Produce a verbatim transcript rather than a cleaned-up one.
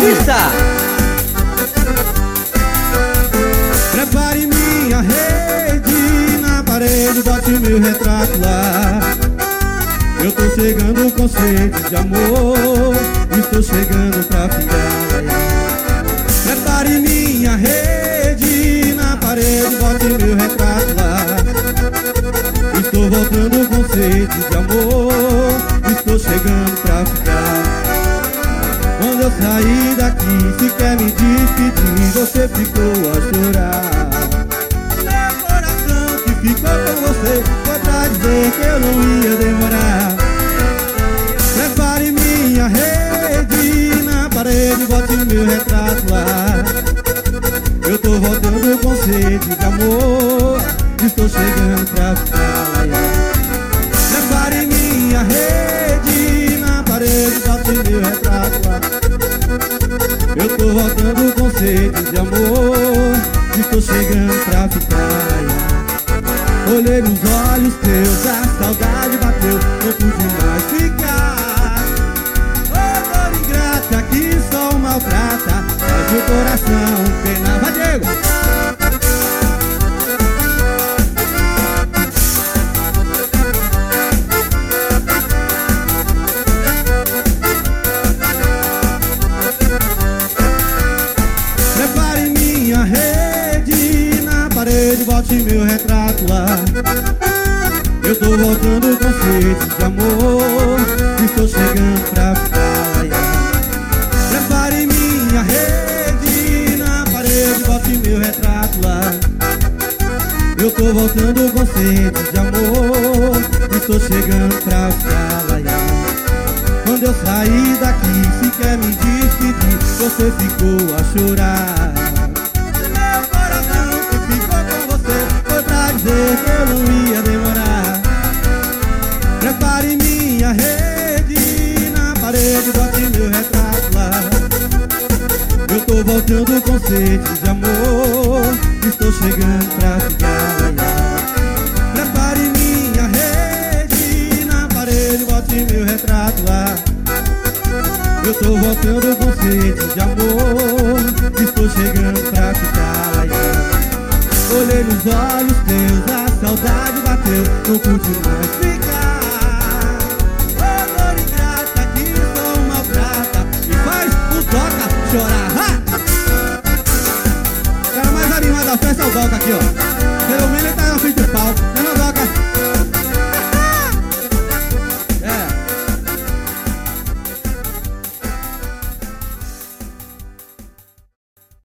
Conquista. Prepare minha rede na parede, bote meu retrato lá. Eu tô chegando com sede de amor, estou chegando pra ficar. Prepare minha rede na parede, bote meu retrato lá. Estou voltando com sede de amor, estou chegando pra ficar. Quando eu sair daqui, se quer me despedir, você ficou a chorar. Meu coração que ficou com você foi pra dizer que eu não ia demorar. Prepare minha rede na parede, bote meu retrato lá. Eu tô voltando com sede de amor, estou chegando pra ficar. Prepare minha rede na parede, bote meu retrato lá. Eu tô voltando com sede de amor, estou chegando pra ficar. Olhei nos olhos teus, a saudade bateu, não pude mais ficar. Ô dor ingrata que só maltrata, faz o coração penar. Vai, Diego! Prepare minha rede na parede, bote meu retrato lá. Eu tô voltando com sede de amor, estou chegando pra ficar. Prepare minha rede na parede, bote meu retrato lá. Eu tô voltando com sede de amor, estou chegando pra ficar. Quando eu sair daqui, se quer me despedir, você ficou a chorar. Meu coração que ficou com você foi pra dizer que eu não ia demorar. Prepare minha rede na parede, bote meu retrato lá. Eu tô voltando com sede de amor, estou chegando pra ficar. Prepare minha rede na parede, bote meu retrato lá. Eu tô voltando com sede de amor, estou chegando pra ficar. Olhei nos olhos teus, a saudade bateu, não pude mais ficar. Ô dor ingrata que só maltrata e faz o Doca chorar. Ha! O cara mais animado da festa é o Doca aqui, ó.